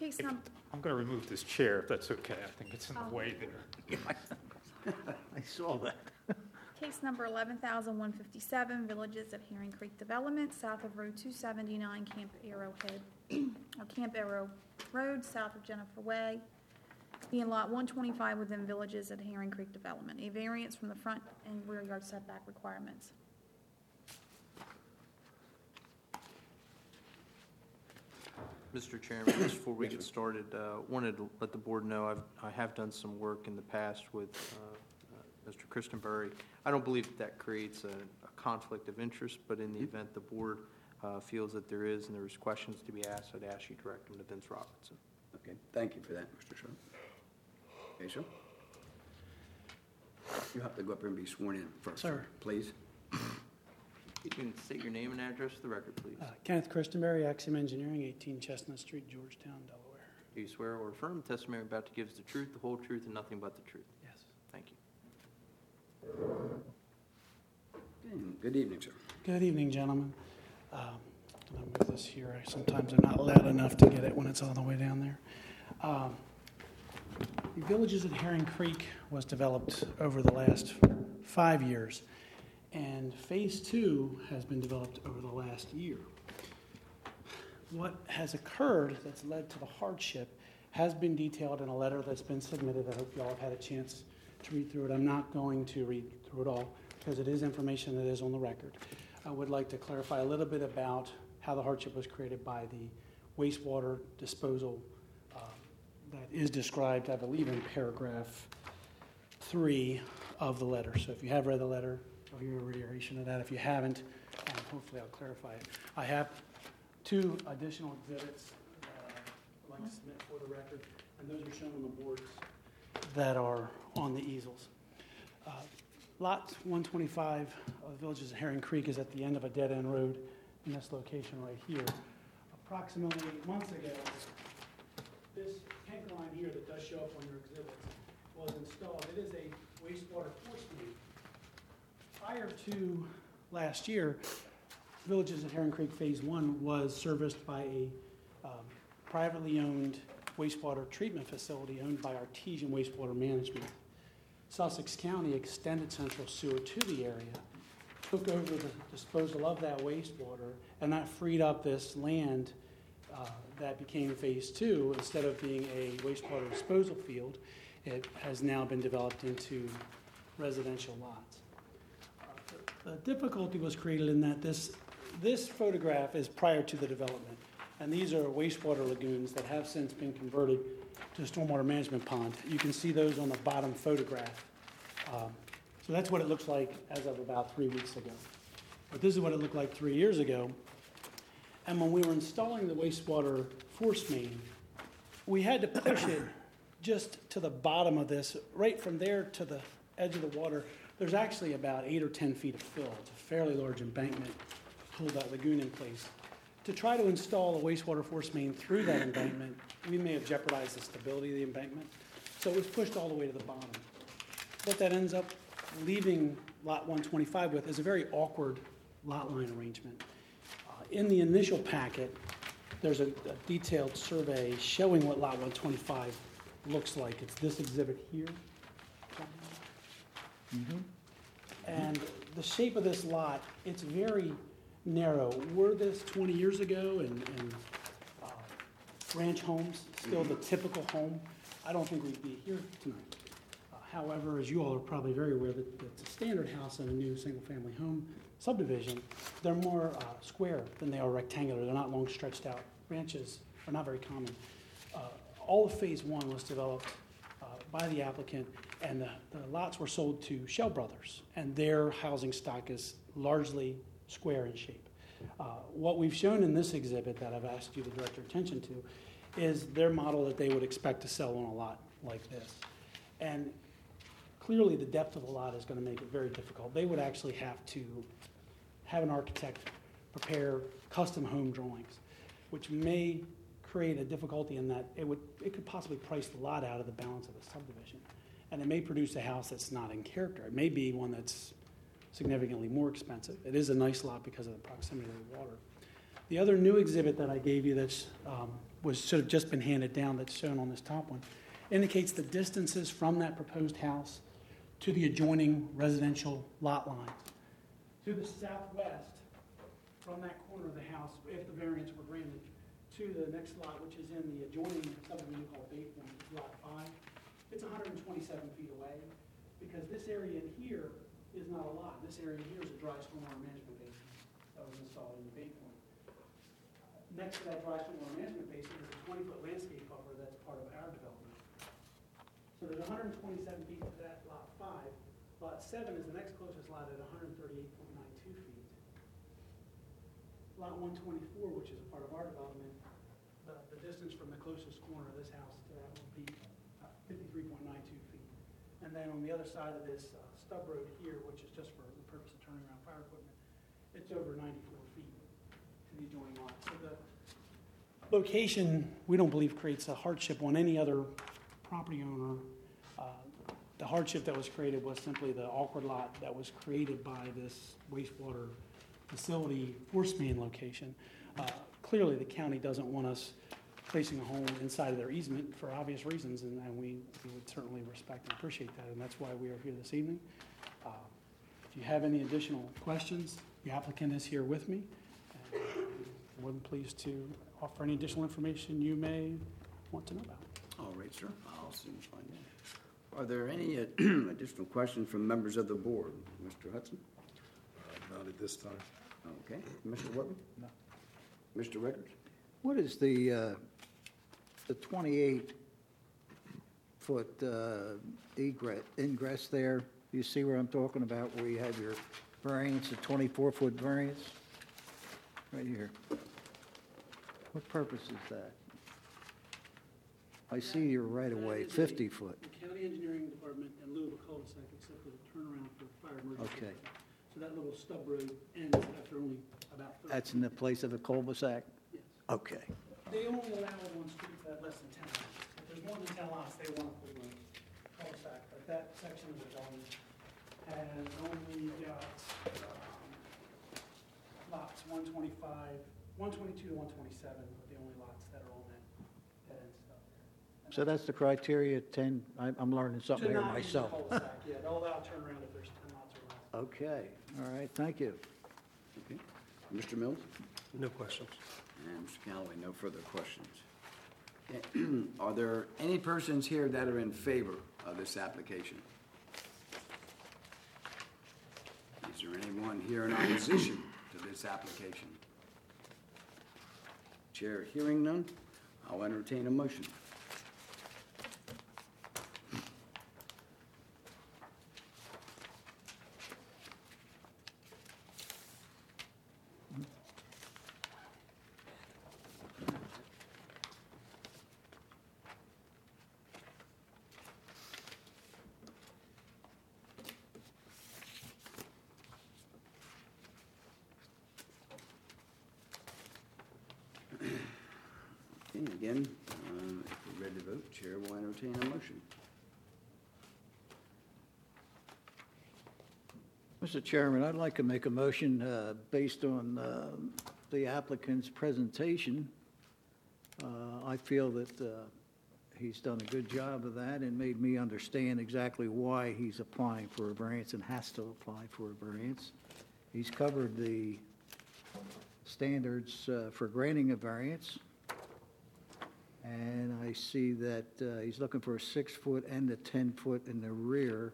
Case number, I'm going to remove this chair if that's okay. I think it's in the way there. I saw that. case number 11,157, Villages at Herring Creek Development, south of Road 279, Camp Arrowhead, or Camp Arrow Road, south of Jennifer Way, being lot 125 within Villages at Herring Creek Development. A variance from the front and rear yard setback requirements. Mr. Chairman, just before we get started, wanted to let the board know I have done some work in the past with Mr. Christenberry. I don't believe that creates a conflict of interest, but in the event the board feels that there is and there's questions to be asked, I'd ask you to direct them to Vince Robinson. Okay, thank you for that, Mr. Sharp. Okay, sir. You have to go up here and be sworn in first. Sir. Please. You can state your name and address for the record, please. Kenneth Christenberry, Axiom Engineering, 18 Chestnut Street, Georgetown, Delaware. Do you swear or affirm the testimony you're about to give is the truth, the whole truth, and nothing but the truth? Yes. Thank you. Okay, good evening, sir. Good evening, gentlemen. I'm going to move this here. Sometimes I'm not loud enough to get it when it's all the way down there. The Villages at Herring Creek was developed over the last 5 years, and Phase 2 has been developed over the last year. What has occurred that's led to the hardship has been detailed in a letter that's been submitted. I hope you all have had a chance to read through it. I'm not going to read through it all because it is information that is on the record. I would like to clarify a little bit about how the hardship was created by the wastewater disposal that is described, I believe, in paragraph 3 of the letter. So if you have read the letter, you'll hear a reiteration of that. If you haven't, hopefully I'll clarify it. I have 2 additional exhibits that I'd like to submit for the record, and those are shown on the boards that are on the easels. Lot 125 of Villages at Herring Creek is at the end of a dead-end road in this location right here. Approximately months ago, this tank line here that does show up on your exhibits was installed. It is a wastewater force main. Prior to last year, Villages at Herring Creek Phase 1 was serviced by a privately owned wastewater treatment facility owned by Artesian Wastewater Management. Sussex County extended central sewer to the area, took over the disposal of that wastewater, and that freed up this land that became Phase 2. Instead of being a wastewater disposal field, it has now been developed into residential lots. The difficulty was created in that this photograph is prior to the development, and these are wastewater lagoons that have since been converted to a stormwater management pond. You can see those on the bottom photograph. So that's what it looks like as of about 3 weeks ago. But this is what it looked like 3 years ago. And when we were installing the wastewater force main, we had to push it just to the bottom of this. Right from there to the edge of the water, there's actually about 8 or 10 feet of fill. It's a fairly large embankment to hold that lagoon in place. To try to install a wastewater force main through that embankment, we may have jeopardized the stability of the embankment. So it was pushed all the way to the bottom. What that ends up leaving Lot 125 with is a very awkward lot line arrangement. In the initial packet, there's a detailed survey showing what Lot 125 looks like. It's this exhibit here. Mm-hmm. And the shape of this lot, it's very narrow. Were this 20 years ago and ranch homes still the typical home, I don't think we'd be here tonight. However, as you all are probably very aware, that it's a standard house in a new single-family home subdivision. They're more square than they are rectangular. They're not long stretched out. Ranches are not very common. All of Phase 1 was developed by the applicant, and the lots were sold to Shell Brothers, and their housing stock is largely square in shape. What we've shown in this exhibit that I've asked you to direct your attention to is their model that they would expect to sell on a lot like this. And clearly the depth of the lot is going to make it very difficult. They would actually have to have an architect prepare custom home drawings, which may create a difficulty in that it could possibly price the lot out of the balance of the subdivision. And it may produce a house that's not in character. It may be one that's significantly more expensive. It is a nice lot because of the proximity to the water. The other new exhibit that I gave you that's was sort of just been handed down that's shown on this top one indicates the distances from that proposed house to the adjoining residential lot lines. To the southwest, from that corner of the house, if the variance were granted, to the next lot, which is in the adjoining subdivision called Bay Point, Lot 5, it's 127 feet away, because this area in here is not a lot. This area here is a dry stormwater management basin that was installed in the Bay Point. Next to that dry stormwater management basin is a 20-foot landscape buffer that's part of our development. So there's 127 feet to that lot 5. Lot 7 is the next closest lot at 138.92 feet. Lot 124, which is a part of our development, the distance from the closest corner of this house to that would be 53.92 feet. And then on the other side of this stub road here, which is just for the purpose of turning around fire equipment, it's over 94 feet to the adjoining lot. So the location, we don't believe, creates a hardship on any other property owner. The hardship that was created was simply the awkward lot that was created by this wastewater facility force main location. Clearly, the county doesn't want us placing a home inside of their easement for obvious reasons, and we would certainly respect and appreciate that, and that's why we are here this evening. If you have any additional questions, the applicant is here with me. And I'm more than pleased to offer any additional information you may want to know about. All right, sir. I'll soon find out. Are there any additional questions from members of the board? Mr. Hudson? Not at this time. Okay. Mr. Whitman? No. Mr. Rickards? What is the 28-foot ingress there? Do you see where I'm talking about, where you have your variance, a 24-foot variance? Right here. What purpose is that? I see your right-of-way, 50-foot. The county engineering department in lieu of a cul-de-sac accepted a turnaround for fire emergency. Okay. So that little stub road ends after only about 30. That's in the place of a cul-de-sac? Yes. Okay. They only allow on streets that have less than 10 lots. If there's more than 10 lots, they want to put in a cul-de-sac. But that section of the development has only got lots 125, 122 to 127 are the only lots that are on that dead-end stuff there. So that's the criteria, 10, I'm learning something here myself. Yeah, they'll allow a turnaround if there's 10 lots or less. Okay, all right, thank you. Okay. Mr. Mills? No questions. And Mr. Callaway, no further questions. Okay. Are there any persons here that are in favor of this application? Is there anyone here in opposition to this application? Chair hearing none, I'll entertain a motion. Okay, again, if we're ready to vote, Chair will entertain a motion. Mr. Chairman, I'd like to make a motion based on the applicant's presentation. I feel that he's done a good job of that and made me understand exactly why he's applying for a variance and has to apply for a variance. He's covered the standards for granting a variance. And I see that he's looking for a 6-foot and a 10-foot in the rear.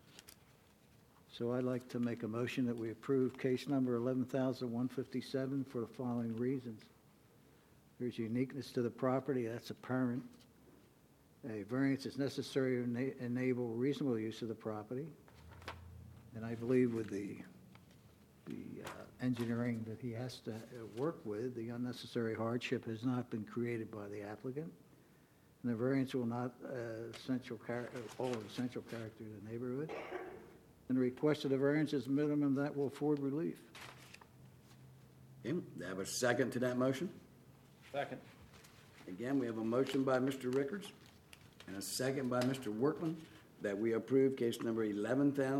So I'd like to make a motion that we approve case number 11,157 for the following reasons. There's uniqueness to the property, that's apparent. A variance is necessary to enable reasonable use of the property. And I believe with the engineering that he has to work with, the unnecessary hardship has not been created by the applicant. And the variance will not alter essential character of the neighborhood. And the request of the variance is minimum that will afford relief. Okay, do I have a second to that motion? Second. Again, we have a motion by Mr. Rickards and a second by Mr. Workman that we approve case number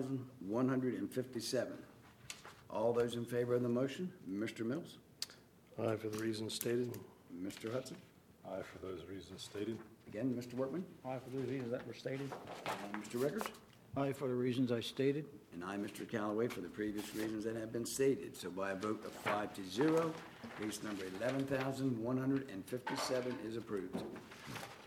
11,157. All those in favor of the motion, Mr. Mills? Aye for the reasons stated. Mr. Hudson? Aye for those reasons stated. Again, Mr. Workman? Aye for the reasons that were stated. Mr. Rickers? Aye for the reasons I stated. And I, Mr. Callaway, for the previous reasons that have been stated. So by a vote of 5-0, case number 11,157 is approved.